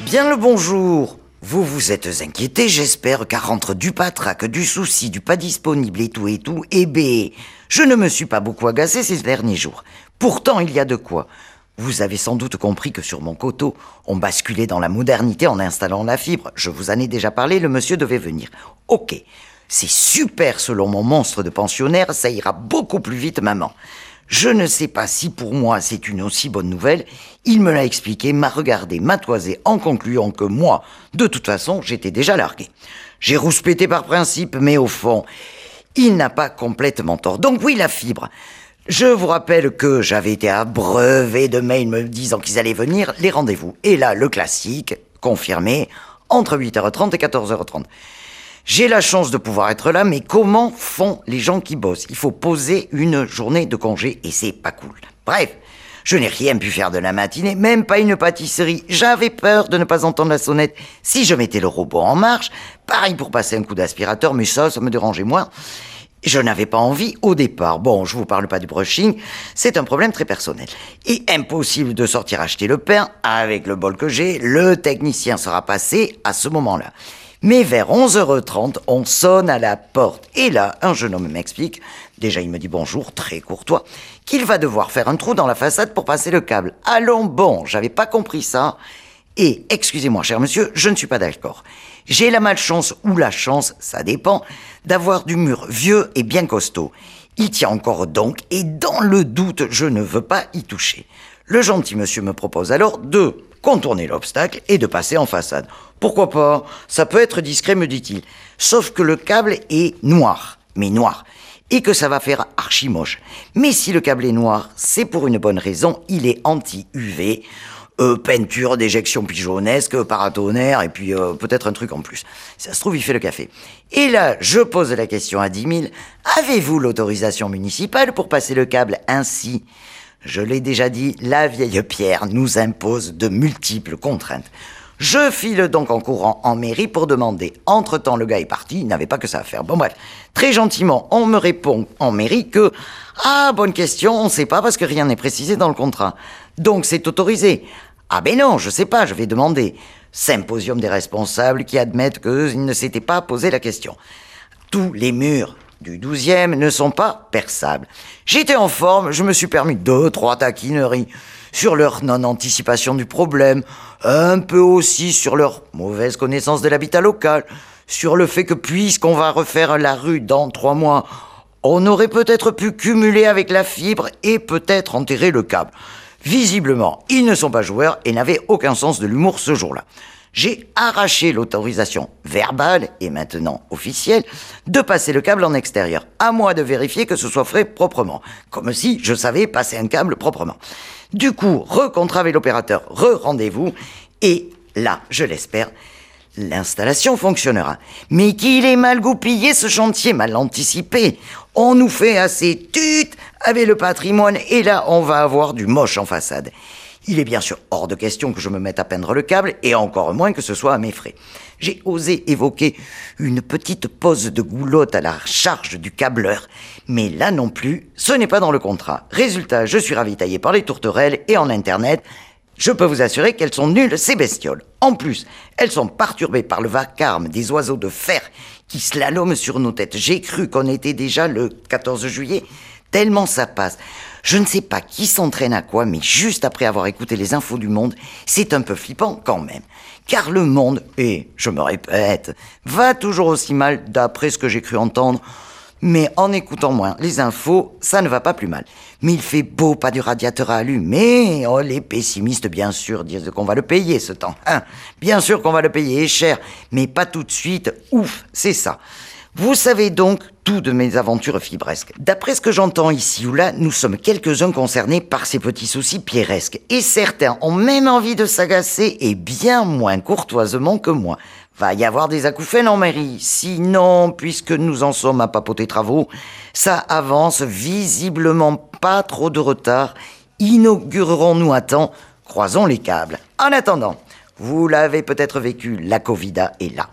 Bien le bonjour. Vous vous êtes inquiété, j'espère, car entre du patraque, du souci, du pas disponible et tout, je ne me suis pas beaucoup agacé ces derniers jours. Pourtant, il y a de quoi. Vous avez sans doute compris que sur mon coteau, on basculait dans la modernité en installant la fibre. Je vous en ai déjà parlé, le monsieur devait venir. Ok, c'est super selon mon monstre de pensionnaire, ça ira beaucoup plus vite, maman. Je ne sais pas si pour moi c'est une aussi bonne nouvelle. Il me l'a expliqué, m'a regardé, m'a toisé en concluant que moi, de toute façon, j'étais déjà largué. J'ai rouspété par principe, mais au fond, il n'a pas complètement tort. Donc oui, la fibre. Je vous rappelle que j'avais été abreuvé de mails me disant qu'ils allaient venir, les rendez-vous. Et là, le classique, confirmé, entre 8h30 et 14h30. J'ai la chance de pouvoir être là, mais comment font les gens qui bossent? Il faut poser une journée de congé et c'est pas cool. Bref, je n'ai rien pu faire de la matinée, même pas une pâtisserie. J'avais peur de ne pas entendre la sonnette si je mettais le robot en marche. Pareil pour passer un coup d'aspirateur, mais ça me dérangeait moins. Je n'avais pas envie au départ. Bon, je vous parle pas du brushing, c'est un problème très personnel. Et impossible de sortir acheter le pain. Avec le bol que j'ai, le technicien sera passé à ce moment-là. Mais vers 11h30, on sonne à la porte. Et là, un jeune homme m'explique, déjà il me dit bonjour, très courtois, qu'il va devoir faire un trou dans la façade pour passer le câble. Allons bon, j'avais pas compris ça. Et, excusez-moi cher monsieur, je ne suis pas d'accord. J'ai la malchance ou la chance, ça dépend, d'avoir du mur vieux et bien costaud. Il tient encore donc, et dans le doute, je ne veux pas y toucher. Le gentil monsieur me propose alors de contourner l'obstacle et de passer en façade. Pourquoi pas? Ça peut être discret, me dit-il. Sauf que le câble est noir, mais noir, et que ça va faire archi moche. Mais si le câble est noir, c'est pour une bonne raison, il est anti-UV, peinture d'éjection pigeonnesque, paratonnerre, et puis peut-être un truc en plus. Ça se trouve, il fait le café. Et là, je pose la question à 10 000. Avez-vous l'autorisation municipale pour passer le câble ainsi? Je l'ai déjà dit, la vieille pierre nous impose de multiples contraintes. Je file donc en courant en mairie pour demander. Entre-temps, le gars est parti, il n'avait pas que ça à faire. Bon bref, très gentiment, on me répond en mairie que « Ah, bonne question, on ne sait pas parce que rien n'est précisé dans le contrat. Donc c'est autorisé. » Ah ben non, je sais pas, je vais demander. Symposium des responsables qui admettent qu'ils ne s'étaient pas posé la question. Tous les murs du 12e ne sont pas perçables. J'étais en forme, je me suis permis 2-3 taquineries sur leur non-anticipation du problème, un peu aussi sur leur mauvaise connaissance de l'habitat local, sur le fait que puisqu'on va refaire la rue dans 3 mois, on aurait peut-être pu cumuler avec la fibre et peut-être enterrer le câble. Visiblement, ils ne sont pas joueurs et n'avaient aucun sens de l'humour ce jour-là. J'ai arraché l'autorisation verbale, et maintenant officielle, de passer le câble en extérieur. À moi de vérifier que ce soit fait proprement. Comme si je savais passer un câble proprement. Du coup, re-contrat avec l'opérateur, re-rendez-vous. Et là, je l'espère, l'installation fonctionnera. Mais qu'il est mal goupillé ce chantier, mal anticipé. On nous fait assez tut avec le patrimoine et là, on va avoir du moche en façade. Il est bien sûr hors de question que je me mette à peindre le câble et encore moins que ce soit à mes frais. J'ai osé évoquer une petite pose de goulotte à la charge du câbleur, mais là non plus, ce n'est pas dans le contrat. Résultat, je suis ravitaillé par les tourterelles et en internet, je peux vous assurer qu'elles sont nulles, ces bestioles. En plus, elles sont perturbées par le vacarme des oiseaux de fer qui slaloment sur nos têtes. J'ai cru qu'on était déjà le 14 juillet, tellement ça passe. Je ne sais pas qui s'entraîne à quoi, mais juste après avoir écouté les infos du monde, c'est un peu flippant quand même. Car le monde, et je me répète, va toujours aussi mal d'après ce que j'ai cru entendre. Mais en écoutant moins les infos, ça ne va pas plus mal. Mais il fait beau, pas du radiateur à allumer. Oh, les pessimistes, bien sûr, disent qu'on va le payer ce temps. Bien sûr qu'on va le payer cher, mais pas tout de suite. Ouf, c'est ça. Vous savez donc tout de mes aventures fibresques. D'après ce que j'entends ici ou là, nous sommes quelques-uns concernés par ces petits soucis pierresques. Et certains ont même envie de s'agacer et bien moins courtoisement que moi. Va y avoir des acouphènes en mairie. Sinon, puisque nous en sommes à papoter travaux, ça avance visiblement pas trop de retard. Inaugurerons-nous à temps? Croisons les câbles. En attendant, vous l'avez peut-être vécu, la Covida est là.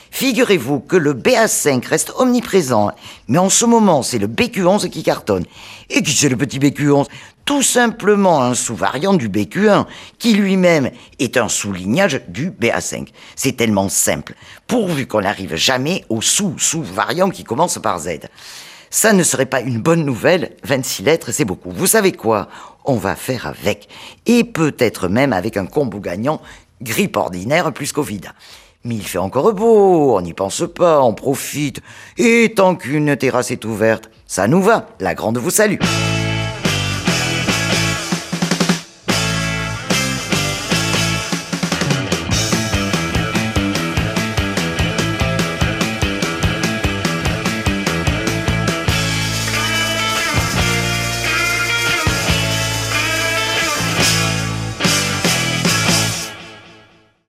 Figurez-vous que le BA5 reste omniprésent, hein. Mais en ce moment, c'est le BQ11 qui cartonne. Et qui c'est le petit BQ11? Tout simplement un sous-variant du BQ1, qui lui-même est un sous-lignage du BA5. C'est tellement simple, pourvu qu'on n'arrive jamais au sous-variant qui commence par Z. Ça ne serait pas une bonne nouvelle, 26 lettres, c'est beaucoup. Vous savez quoi? On va faire avec. Et peut-être même avec un combo gagnant, grippe ordinaire plus Covid. Mais il fait encore beau, on n'y pense pas, on profite. Et tant qu'une terrasse est ouverte, ça nous va. La grande vous salue.